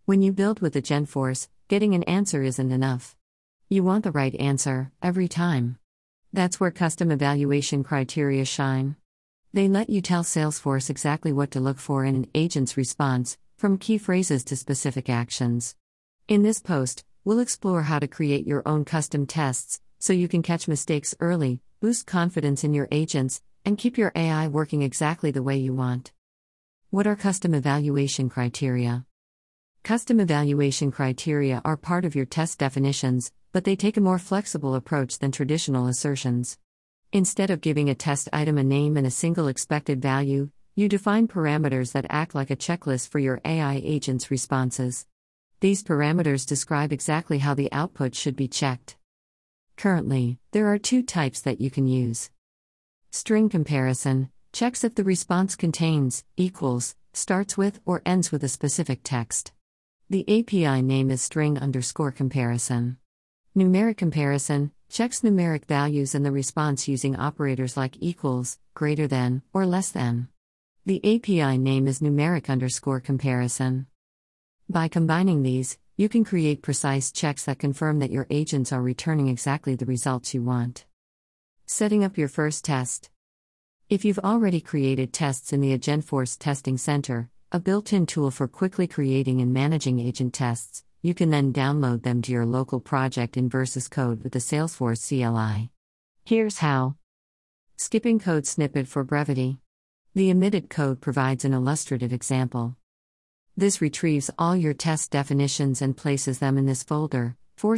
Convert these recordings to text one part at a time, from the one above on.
When you build with Agentforce, getting an answer isn't enough. You want the right answer, every time. That's where custom evaluation criteria shine. They let you tell Salesforce exactly what to look for in an agent's response, from key phrases to specific actions. In this post, we'll explore how to create your own custom tests, so you can catch mistakes early, boost confidence in your agents, and keep your AI working exactly the way you want. What are custom evaluation criteria? Custom evaluation criteria are part of your test definitions, but they take a more flexible approach than traditional assertions. Instead of giving a test item a name and a single expected value, you define parameters that act like a checklist for your AI agent's responses. These parameters describe exactly how the output should be checked. Currently, there are two types that you can use. String comparison checks if the response contains, equals, starts with, or ends with a specific text. The API name is string_comparison. Numeric comparison checks numeric values in the response using operators like equals, greater than, or less than. The API name is numeric_comparison. By combining these, you can create precise checks that confirm that your agents are returning exactly the results you want. Setting up your first test. If you've already created tests in the Agentforce Testing Center, a built-in tool for quickly creating and managing agent tests, you can then download them to your local project in VS Code with the Salesforce CLI. Here's how. Skipping code snippet for brevity. The omitted code provides an illustrative example. This retrieves all your test definitions and places them in this folder,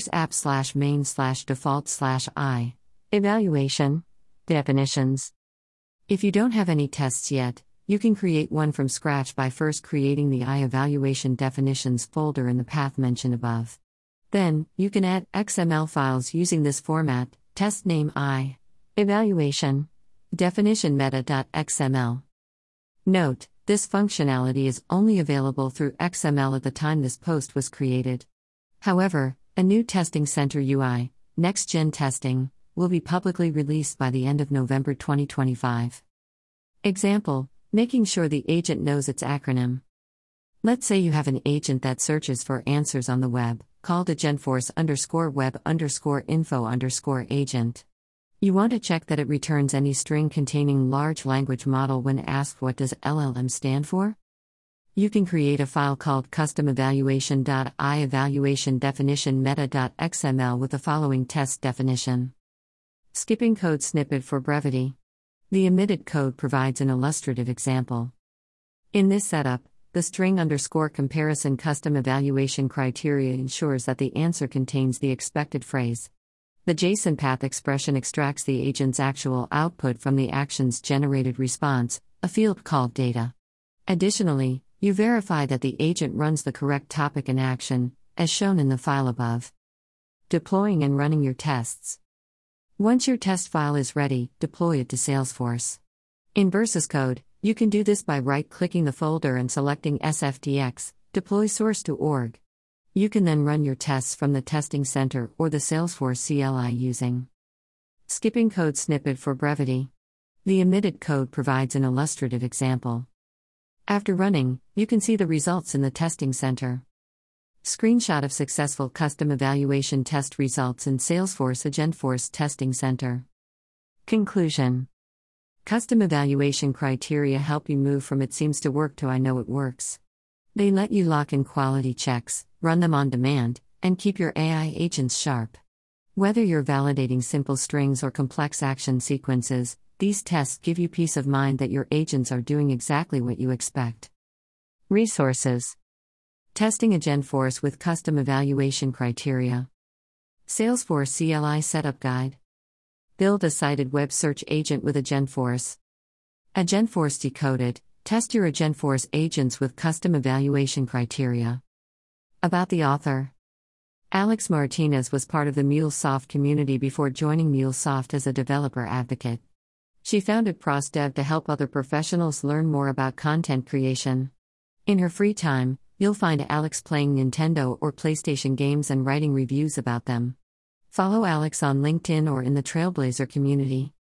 forceapp/main/default/i. Evaluation. Definitions. If you don't have any tests yet, you can create one from scratch by first creating the iEvaluation definitions folder in the path mentioned above. Then, you can add XML files using this format: test name I, evaluation, definition meta.xml. Note, this functionality is only available through XML at the time this post was created. However, a new Testing Center UI, Next-Gen Testing, will be publicly released by the end of November 2025. Example, making sure the agent knows its acronym. Let's say you have an agent that searches for answers on the web, called Agentforce_web_info_agent. You want to check that it returns any string containing large language model when asked what does LLM stand for? You can create a file called customevaluation.ievaluation-definition-meta.xml with the following test definition. Skipping code snippet for brevity. The omitted code provides an illustrative example. In this setup, the string_comparison custom evaluation criteria ensures that the answer contains the expected phrase. The JSON path expression extracts the agent's actual output from the action's generated response, a field called data. Additionally, you verify that the agent runs the correct topic and action, as shown in the file above. Deploying and running your tests. Once your test file is ready, deploy it to Salesforce. In VS Code, you can do this by right-clicking the folder and selecting SFTX, deploy source to org. You can then run your tests from the Testing Center or the Salesforce CLI using. Skipping code snippet for brevity. The omitted code provides an illustrative example. After running, you can see the results in the Testing Center. Screenshot of successful custom evaluation test results in Salesforce Agentforce Testing Center. Conclusion. Custom evaluation criteria help you move from "it seems to work" to "I know it works." They let you lock in quality checks, run them on demand, and keep your AI agents sharp. Whether you're validating simple strings or complex action sequences, these tests give you peace of mind that your agents are doing exactly what you expect. Resources. Testing Agentforce with custom evaluation criteria. Salesforce CLI Setup Guide. Build a cited web search agent with Agentforce. Agentforce Decoded. Test your Agentforce agents with custom evaluation criteria. About the author. Alex Martinez was part of the MuleSoft community before joining MuleSoft as a developer advocate. She founded ProsDev to help other professionals learn more about content creation. In her free time, you'll find Alex playing Nintendo or PlayStation games and writing reviews about them. Follow Alex on LinkedIn or in the Trailblazer community.